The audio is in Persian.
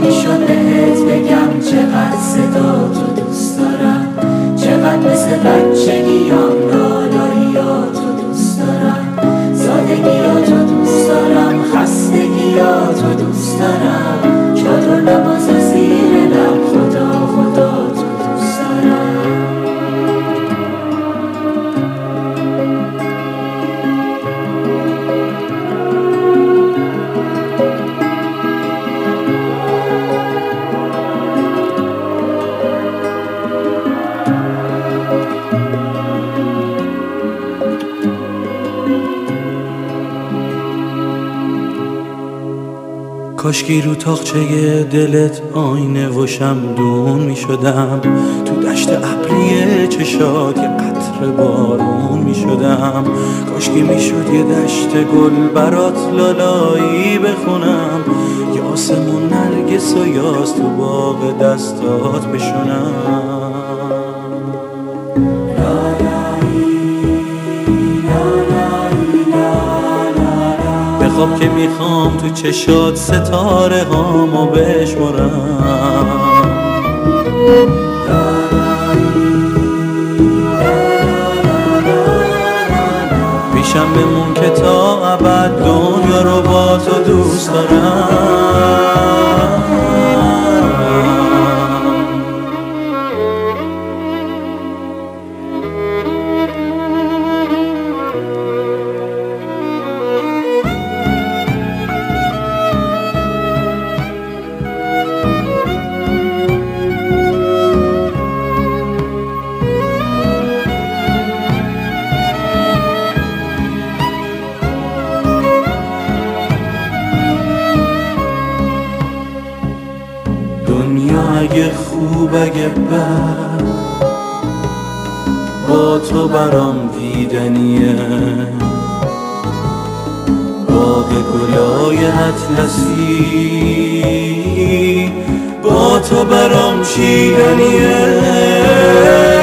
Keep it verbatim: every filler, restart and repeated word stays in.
میشد بهت بگم چقدر صدا تو دوست دارم، چقدر مثل بچگیام لالاییاتو دوست دارم، سادگیاتو دوست دارم، خستگیاتو دوست دارم، چادر نباز زیر لب خدا خدا تو دوست دارم. کاشکی رو تاقچه دلت آینه و شمدون می شدم، تو دشت ابری چشات یه قطره بارون می شدم. کاشکی می شد یه دشت گل برات لالایی بخونم، یه آسمون نرگس و یاس تو باغ دستات بشونم. خواب که میخوام تو چشات ستاره هامو بشمرم، پیشم بمون که تا ابد دنیا رو با تو دوست دارم. دنیا اگه خوب اگه بد با تو برام دیدنیه، باغ گلای اطلسی با تو برام چیدنیه.